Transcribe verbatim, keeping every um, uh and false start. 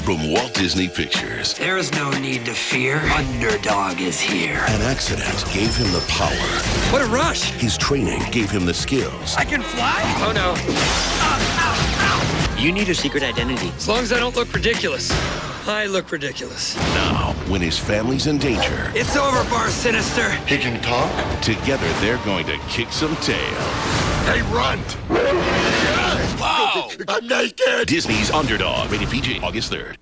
from Walt Disney Pictures. There's no need to fear. Underdog is here. An accident gave him the power. What a rush! His training gave him the skills. I can fly? Oh, no. Ow, ow, ow. You need a secret identity. As long as I don't look ridiculous. I look ridiculous. Now, when his family's in danger... It's over, Bar Sinister. He can talk? Together, they're going to kick some tail. Hey, run! Wow! I'm naked! Disney's Underdog, rated P G, August third.